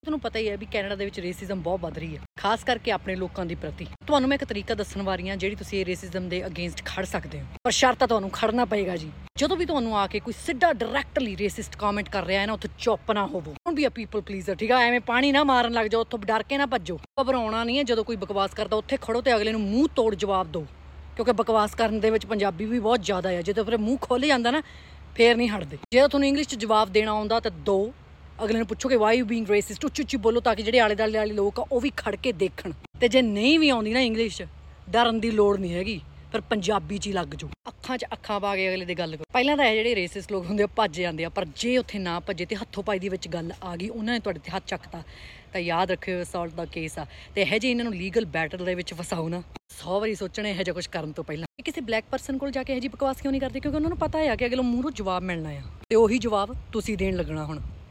ਤੁਹਾਨੂੰ ਪਤਾ ਹੀ ਹੈ ਵੀ ਕੈਨੇਡਾ ਦੇ ਵਿੱਚ ਰੇਸਿਜ਼ਮ ਬਹੁਤ ਵੱਧ ਰਹੀ ਹੈ, ਖਾਸ ਕਰਕੇ ਆਪਣੇ ਲੋਕਾਂ ਦੇ ਪ੍ਰਤੀ। ਤੁਹਾਨੂੰ ਮੈਂ ਇੱਕ ਤਰੀਕਾ ਦੱਸਣ ਵਾਲੀ ਹਾਂ ਜਿਹੜੀ ਤੁਸੀਂ ਇਹ ਰੇਸਿਜ਼ਮ ਦੇ ਅਗੇਂਸਟ ਖੜ ਸਕਦੇ ਹੋ, ਪਰ ਸ਼ਰਤ ਤੁਹਾਨੂੰ ਖੜਨਾ ਪਏਗਾ ਜੀ। ਜਦੋਂ ਵੀ ਤੁਹਾਨੂੰ ਆ ਕੇ ਕੋਈ ਸਿੱਧਾ ਡਾਇਰੈਕਟਲੀ ਰੇਸਿਸਟ ਕਮੈਂਟ ਕਰ ਰਿਹਾ ਹੈ ਨਾ, ਉੱਥੇ ਚੁੱਪ ਨਾ ਹੋਵੋ। Don't be a people pleaser, ਠੀਕ ਆ? ਐਵੇਂ ਪਾਣੀ ਨਾ ਮਾਰਨ ਲੱਗ ਜਾਓ, ਉੱਥੋਂ ਡਰ ਕੇ ਨਾ ਭੱਜੋ। ਘਬਰਾਉਣਾ ਨਹੀਂ ਹੈ, ਜਦੋਂ ਕੋਈ ਬਕਵਾਸ ਕਰਦਾ ਉੱਥੇ ਖੜੋ ਤੇ ਅਗਲੇ ਨੂੰ ਮੂੰਹ ਤੋੜ ਜਵਾਬ ਦਿਓ, ਕਿਉਂਕਿ ਬਕਵਾਸ ਕਰਨ ਦੇ ਵਿੱਚ ਪੰਜਾਬੀ ਵੀ ਬਹੁਤ ਜ਼ਿਆਦਾ ਹੈ। ਜਦੋਂ ਫਿਰ ਮੂੰਹ ਖੋਲ੍ਹ ਜਾਂਦਾ ਨਾ, ਫੇਰ ਨਹੀਂ ਹਟਦੇ। ਜੇ ਤੁਹਾਨੂੰ ਇੰਗਲਿਸ਼ 'ਚ ਜਵਾਬ ਦੇਣਾ ਆਉਂਦਾ ਤਾਂ ਦੋ, ਅਗਲੇ ਨੂੰ ਪੁੱਛੋ ਕਿ ਵਾਈ ਯੂ ਬੀਇੰਗ ਰੇਸਿਸਟ, ਉੱਚੀ ਉੱਚੀ ਬੋਲੋ ਤਾਂ ਕਿ ਜਿਹੜੇ ਆਲੇ ਦੁਆਲੇ ਵਾਲੇ ਲੋਕ ਆ ਉਹ ਵੀ ਖੜ ਕੇ ਦੇਖਣ। ਤੇ ਜੇ ਨਹੀਂ ਵੀ ਆਉਂਦੀ ਨਾ ਇੰਗਲਿਸ਼, ਡਰਨ ਦੀ ਲੋੜ ਨਹੀਂ ਹੈਗੀ, ਪਰ ਪੰਜਾਬੀ 'ਚ ਹੀ ਲੱਗ ਜਾਓ। ਅੱਖਾਂ 'ਚ ਅੱਖਾਂ ਪਾ ਕੇ ਅਗਲੇ ਦੀ ਗੱਲ ਕਰੋ। ਪਹਿਲਾਂ ਤਾਂ ਇਹ ਜਿਹੜੇ ਰੇਸਿਸਟ ਲੋਕ ਹੁੰਦੇ ਆ ਭੱਜ ਜਾਂਦੇ ਆ, ਪਰ ਜੇ ਉੱਥੇ ਨਾ ਭੱਜੇ ਤੇ ਹੱਥੋਂ ਪਾਈ ਦੀ ਵਿੱਚ ਗੱਲ ਆ ਗਈ, ਉਹਨਾਂ ਨੇ ਤੁਹਾਡੇ ਤੇ ਹੱਥ ਚੱਕਤਾ, ਤਾਂ ਯਾਦ ਰੱਖਿਓ ਅਸੌਲਟ ਦਾ ਕੇਸ ਆ। ਤੇ ਇਹੋ ਜਿਹੇ ਇਹਨਾਂ ਨੂੰ ਲੀਗਲ ਬੈਟਲ ਦੇ ਵਿੱਚ ਫਸਾਓ ਨਾ, 100 ਵਾਰੀ ਸੋਚਣਾ ਇਹੋ ਜਿਹਾ ਕੁਝ ਕਰਨ ਤੋਂ ਪਹਿਲਾਂ। ਕਿਸੇ ਬਲੈਕ ਪਰਸਨ ਕੋਲ ਜਾ ਕੇ ਇਹੋ ਜਿਹੀ ਬਕਵਾਸ ਕਿਉਂ ਨਹੀਂ ਕਰਦੇ? ਕਿਉਂਕਿ ਉਹਨਾਂ ਨੂੰ ਪਤਾ ਆ ਕਿ ਅਗਲੇ ਮੂੰਹੋਂ ਜਵਾਬ ਮਿਲਣਾ ਆ, ਤੇ ਉਹੀ ਜਵਾਬ ਤੁਸੀਂ ਦੇਣ ਲੱਗਣਾ ਹੁਣ।